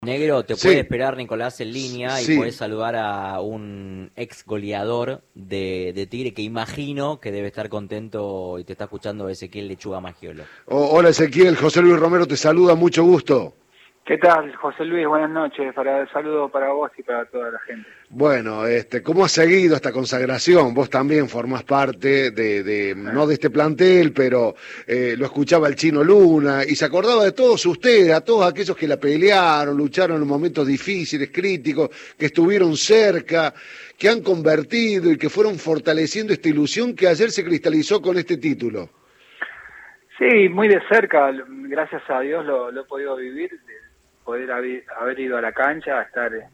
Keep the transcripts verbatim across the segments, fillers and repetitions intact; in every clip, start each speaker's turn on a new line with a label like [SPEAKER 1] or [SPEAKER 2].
[SPEAKER 1] Negro, te
[SPEAKER 2] Sí,
[SPEAKER 1] puede esperar Nicolás en línea y
[SPEAKER 2] sí.
[SPEAKER 1] puedes saludar a un ex goleador de, de Tigre que imagino que debe estar contento y te está escuchando Ezequiel Lechuga Magiolo.
[SPEAKER 2] O- hola Ezequiel, José Luis Romero te saluda, mucho gusto.
[SPEAKER 3] ¿Qué tal, José Luis? Buenas noches. Para saludo para vos y para toda la gente.
[SPEAKER 2] Bueno, este, ¿cómo has seguido esta consagración? Vos también formás parte de, de no de este plantel, pero eh, lo escuchaba el Chino Luna y se acordaba de todos ustedes, a todos aquellos que la pelearon, lucharon en momentos difíciles, críticos, que estuvieron cerca, que han convertido y que fueron fortaleciendo esta ilusión que ayer se cristalizó con este título.
[SPEAKER 3] Sí, muy de cerca. Gracias a Dios lo, lo he podido vivir, de poder haber, haber ido a la cancha, estar eh,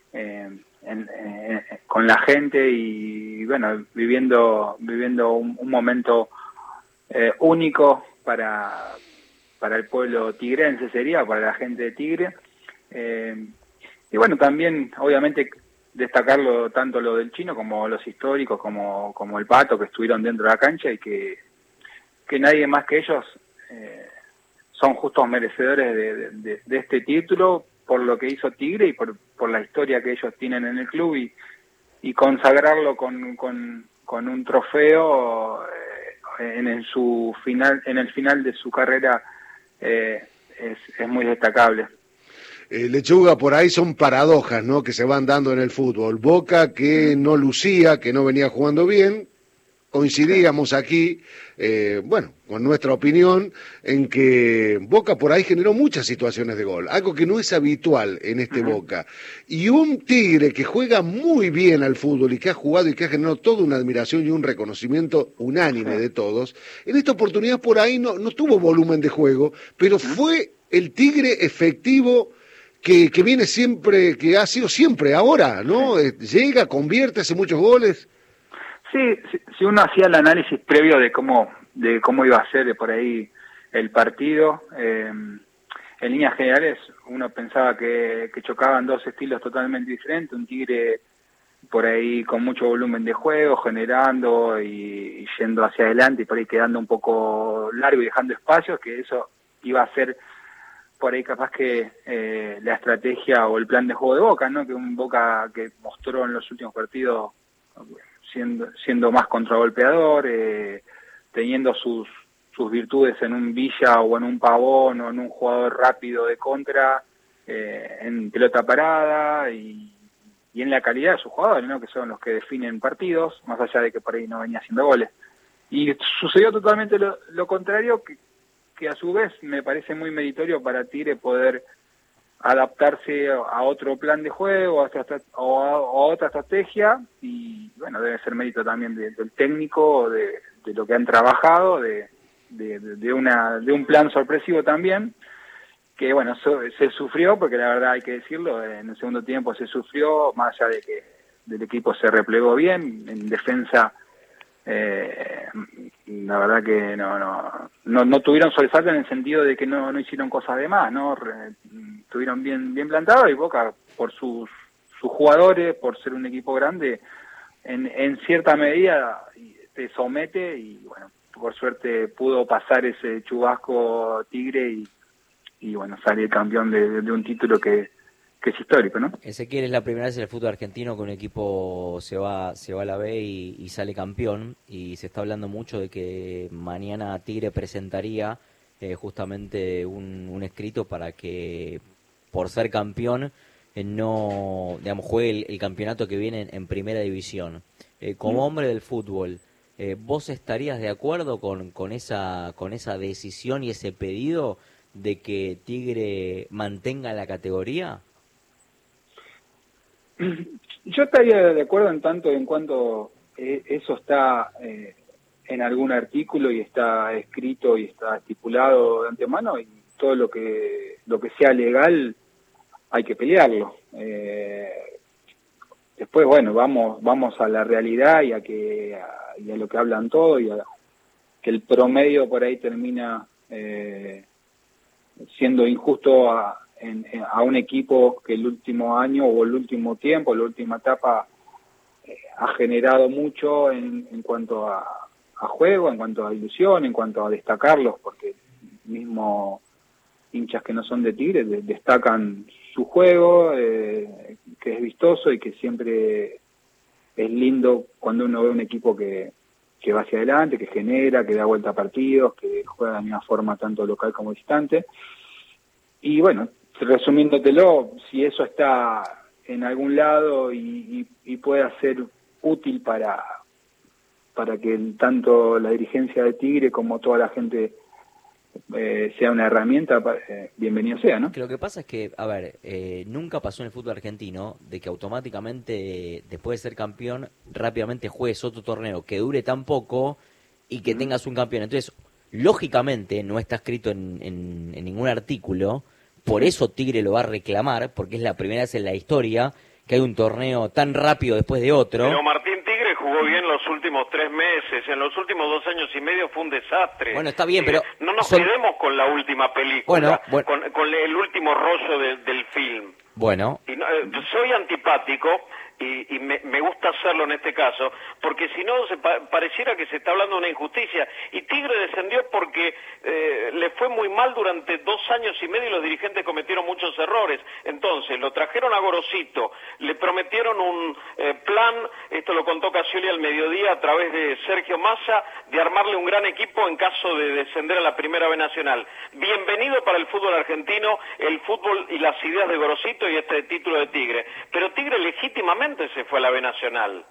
[SPEAKER 3] en, en, con la gente y, bueno, viviendo viviendo un, un momento eh, único para, para el pueblo tigrense, sería, para la gente de Tigre. Eh, y bueno, también, obviamente, destacarlo tanto lo del Chino como los históricos, como, como el Pato, que estuvieron dentro de la cancha y que, que nadie más que ellos eh, son justos merecedores de, de, de este título por lo que hizo Tigre y por, por la historia que ellos tienen en el club y, y consagrarlo con, con, con un trofeo eh, en, en su final, en el final de su carrera eh, es, es muy destacable.
[SPEAKER 2] Eh, Lechuga, por ahí son paradojas, ¿no?, que se van dando en el fútbol. Boca que no lucía, que no venía jugando bien. Coincidíamos aquí, eh, bueno, con nuestra opinión, en que Boca por ahí generó muchas situaciones de gol, algo que no es habitual en este
[SPEAKER 3] Uh-huh.
[SPEAKER 2] Boca. Y un Tigre que juega muy bien al fútbol y que ha jugado y que ha generado toda una admiración y un reconocimiento unánime
[SPEAKER 3] Sí.
[SPEAKER 2] de todos, en esta oportunidad por ahí no, no tuvo volumen de juego, pero
[SPEAKER 3] Uh-huh.
[SPEAKER 2] fue el Tigre efectivo que, que viene siempre, que ha sido siempre ahora, ¿no?
[SPEAKER 3] Sí.
[SPEAKER 2] Eh, llega, convierte, hace muchos goles.
[SPEAKER 3] Sí, si, si uno hacía el análisis previo de cómo de cómo iba a ser por ahí el partido, eh, en líneas generales uno pensaba que, que chocaban dos estilos totalmente diferentes, un Tigre por ahí con mucho volumen de juego, generando y, y yendo hacia adelante y por ahí quedando un poco largo y dejando espacios, que eso iba a ser por ahí capaz que eh, la estrategia o el plan de juego de Boca, ¿no? Que un Boca que mostró en los últimos partidos siendo siendo más contragolpeador, eh, teniendo sus sus virtudes en un Villa o en un Pavón o en un jugador rápido de contra, eh, en pelota parada y, y en la calidad de sus jugadores, ¿no? Que son los que definen partidos, más allá de que por ahí no venía haciendo goles. Y sucedió totalmente lo, lo contrario, que, que a su vez me parece muy meritorio para Tigre poder adaptarse a otro plan de juego, a otra, o a, a otra estrategia, y bueno, debe ser mérito también de, del técnico, de, de lo que han trabajado, de, de, de, una, de un plan sorpresivo también, que bueno, so, se sufrió, porque la verdad hay que decirlo, en el segundo tiempo se sufrió, más allá de que el equipo se replegó bien, en defensa eh, la verdad que no no no, no tuvieron sobresalto en el sentido de que no, no hicieron cosas de más, no Re, estuvieron bien bien plantados y Boca por sus sus jugadores, por ser un equipo grande, en, en cierta medida te somete y bueno, por suerte pudo pasar ese chubasco Tigre y, y bueno, salir campeón de, de un título que que es histórico, ¿no?
[SPEAKER 1] Ezequiel, es la primera vez en el fútbol argentino que un equipo se va se va a la B y, y sale campeón, y se está hablando mucho de que mañana Tigre presentaría eh, justamente un, un escrito para que, por ser campeón, eh, no, digamos, juegue el, el campeonato que viene en, en primera división. Eh, como hombre del fútbol, eh, ¿vos estarías de acuerdo con, con esa con esa decisión y ese pedido de que Tigre mantenga la categoría?
[SPEAKER 3] Yo estaría de acuerdo en tanto en cuanto eh, eso está eh, en algún artículo y está escrito y está estipulado de antemano, y todo lo que lo que sea legal hay que pelearlo. Eh, después, bueno, vamos vamos a la realidad y a que a, y a lo que hablan todos, y a que el promedio por ahí termina eh, siendo injusto a En, en, a un equipo que el último año o el último tiempo, la última etapa, eh, ha generado mucho en, en cuanto a, a juego, en cuanto a ilusión, en cuanto a destacarlos, porque mismo hinchas que no son de Tigre de, destacan su juego, eh, que es vistoso y que siempre es lindo cuando uno ve un equipo que, que va hacia adelante, que genera, que da vuelta a partidos, que juega de la misma forma tanto local como visitante. Y bueno, resumiéndotelo, si eso está en algún lado y, y, y pueda ser útil para, para que tanto la dirigencia de Tigre como toda la gente eh, sea una herramienta, eh, bienvenido sea, ¿no?
[SPEAKER 1] Lo que pasa es que, a ver, eh, nunca pasó en el fútbol argentino de que automáticamente, después de ser campeón, rápidamente juegues otro torneo que dure tan poco y que mm. tengas un campeón. Entonces, lógicamente, no está escrito en, en, en ningún artículo, por eso Tigre lo va a reclamar, porque es la primera vez en la historia que hay un torneo tan rápido después de otro.
[SPEAKER 4] Pero Martín Tigre jugó bien los últimos tres meses, en los últimos dos años y medio fue un desastre.
[SPEAKER 1] Bueno, está bien, pero...
[SPEAKER 4] No nos
[SPEAKER 1] son...
[SPEAKER 4] quedemos con la última película,
[SPEAKER 1] bueno, bueno...
[SPEAKER 4] Con, con el último rollo de, del film.
[SPEAKER 1] Bueno.
[SPEAKER 4] Y no, soy antipático y, y me, me gusta hacerlo en este caso, porque si no se pa pareciera que se está hablando de una injusticia. Y Tigre descendió porque eh, le fue muy mal durante dos años y medio y los dirigentes cometieron muchos errores. Entonces, lo trajeron a Gorosito, le prometieron un eh, plan, esto lo contó Casioli al mediodía a través de Sergio Massa, de armarle un gran equipo en caso de descender a la Primera B Nacional. Bienvenido para el fútbol argentino, el fútbol y las ideas de Gorosito y este título de Tigre. Pero Tigre legítimamente se fue a la B Nacional.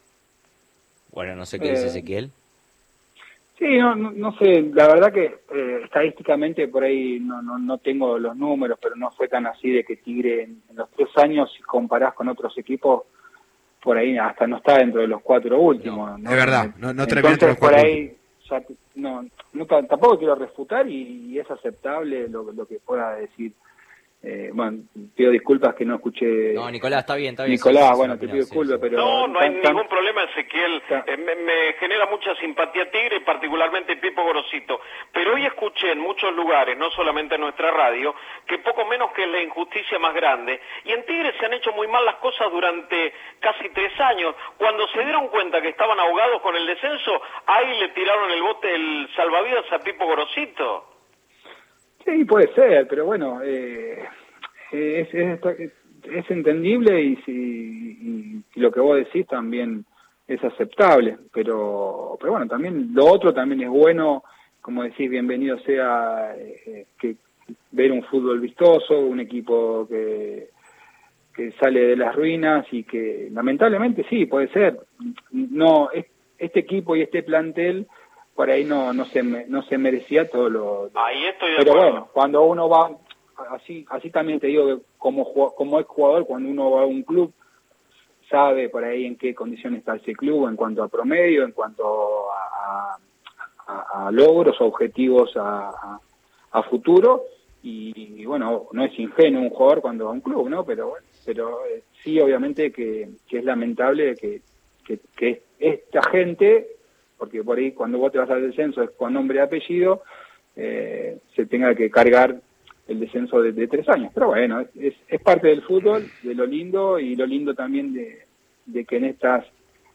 [SPEAKER 1] Bueno, no sé qué eh, dice Ezequiel.
[SPEAKER 3] Sí, no, no, no sé, la verdad que eh, estadísticamente por ahí no, no, no tengo los números, pero no fue tan así de que Tigre en, en los tres años, si comparás con otros equipos, por ahí hasta no está dentro de los cuatro últimos.
[SPEAKER 5] No,
[SPEAKER 3] ¿no?
[SPEAKER 5] Es verdad, no, no
[SPEAKER 3] Entonces entre los por ahí, ya, no, no, tampoco quiero refutar y, y es aceptable lo, lo que pueda decir. Eh, bueno, pido disculpas que no escuché.
[SPEAKER 1] No, Nicolás, está bien, está bien.
[SPEAKER 3] Nicolás,
[SPEAKER 1] sí,
[SPEAKER 3] bueno,
[SPEAKER 1] sí,
[SPEAKER 3] te
[SPEAKER 1] sí,
[SPEAKER 3] pido
[SPEAKER 1] sí,
[SPEAKER 3] disculpas,
[SPEAKER 1] sí.
[SPEAKER 3] pero...
[SPEAKER 4] No, no hay
[SPEAKER 3] tan,
[SPEAKER 4] ningún
[SPEAKER 3] tan...
[SPEAKER 4] problema, Ezequiel. Eh, me, me genera mucha simpatía Tigre y particularmente Pipo Gorosito. Pero hoy escuché en muchos lugares, no solamente en nuestra radio, que poco menos que la injusticia más grande. Y en Tigre se han hecho muy mal las cosas durante casi tres años. Cuando se dieron cuenta que estaban ahogados con el descenso, ahí le tiraron el bote, el salvavidas a Pipo Gorosito.
[SPEAKER 3] Sí, puede ser, pero bueno... Eh... Es, es, es entendible y, si, y, y lo que vos decís también es aceptable, pero pero bueno, también lo otro también es bueno, como decís, bienvenido sea eh, que ver un fútbol vistoso, un equipo que, que sale de las ruinas y que lamentablemente sí, puede ser, no este equipo y este plantel por ahí no no se no se merecía todo lo...
[SPEAKER 4] Ahí estoy de
[SPEAKER 3] pero
[SPEAKER 4] acuerdo.
[SPEAKER 3] Bueno, cuando uno va... Así así también te digo que como, como es jugador, cuando uno va a un club, sabe por ahí en qué condiciones está ese club en cuanto a promedio, en cuanto a, a, a logros, a objetivos a, a, a futuro, y, y bueno, no es ingenuo un jugador cuando va a un club, ¿no? Pero bueno, pero eh, sí obviamente que, que es lamentable que, que, que esta gente, porque por ahí cuando vos te vas al descenso es con nombre y apellido, eh, se tenga que cargar el descenso de, de tres años, pero bueno, es, es, es parte del fútbol, de lo lindo, y lo lindo también de, de que en estas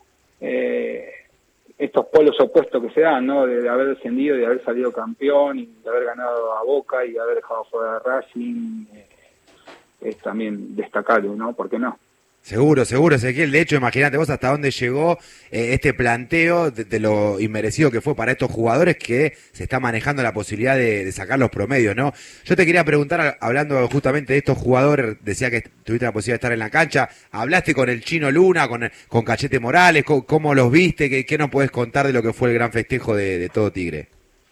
[SPEAKER 3] eh, estos polos opuestos que se dan, ¿no? De, de haber descendido, de haber salido campeón, y de haber ganado a Boca, y de haber dejado fuera a Racing, eh, es también destacable, ¿no? ¿Por qué no?
[SPEAKER 5] Seguro, seguro, Ezequiel. De hecho, imagínate vos hasta dónde llegó eh, este planteo de, de lo inmerecido que fue para estos jugadores, que se está manejando la posibilidad de, de sacar los promedios, ¿no? Yo te quería preguntar, hablando justamente de estos jugadores, decía que tuviste la posibilidad de estar en la cancha, ¿hablaste con el Chino Luna, con, con Cachete Morales? ¿Cómo, cómo los viste? ¿Qué, ¿Qué nos podés contar de lo que fue el gran festejo de, de todo Tigre?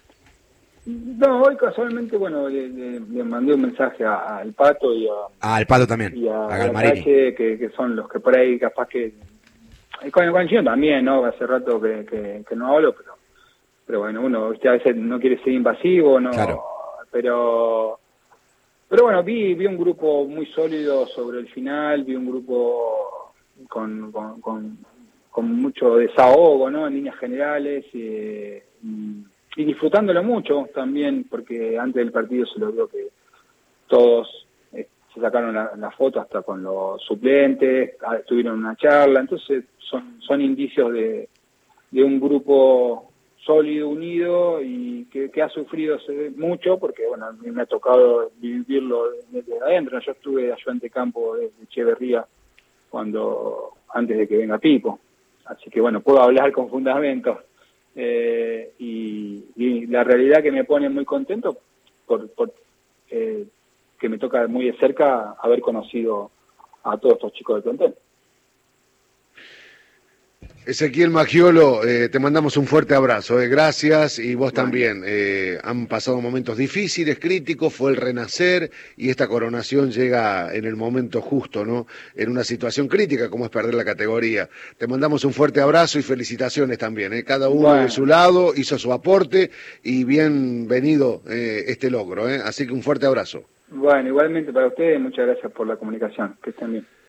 [SPEAKER 3] No, hoy casualmente, bueno, le, le, le mandé un mensaje al Pato y a...
[SPEAKER 5] Ah, al Pato también,
[SPEAKER 3] y a,
[SPEAKER 5] a Galmarini.
[SPEAKER 3] Que, que son los que por ahí capaz que... Y con el Guanchino también, ¿no? Hace rato que, que, que no hablo, pero pero bueno, uno a veces no quiere ser invasivo, ¿no?
[SPEAKER 5] Claro.
[SPEAKER 3] Pero... Pero bueno, vi vi un grupo muy sólido sobre el final, vi un grupo con, con, con, con mucho desahogo, ¿no? En líneas generales, y... y y disfrutándolo mucho también, porque antes del partido se lo vio que todos eh, se sacaron la, la foto hasta con los suplentes, tuvieron una charla, entonces son son indicios de, de un grupo sólido, unido y que, que ha sufrido mucho, porque bueno, a mí me ha tocado vivirlo desde adentro. Yo estuve ayudante de campo de Echeverría cuando antes de que venga Pipo, así que bueno, puedo hablar con fundamentos. Eh, y, y la realidad que me pone muy contento por, por eh, que me toca muy de cerca haber conocido a todos estos chicos del plantel.
[SPEAKER 2] Ezequiel Maggiolo, eh, te mandamos un fuerte abrazo, eh, gracias, y vos bueno. también. Eh, han pasado momentos difíciles, críticos, fue el renacer, y esta coronación llega en el momento justo, ¿no? En una situación crítica como es perder la categoría. Te mandamos un fuerte abrazo y felicitaciones también, eh. Cada uno bueno. de su lado hizo su aporte, y bienvenido eh, este logro, eh. Así que un fuerte abrazo.
[SPEAKER 3] Bueno, igualmente para ustedes, muchas gracias por la comunicación, que estén bien.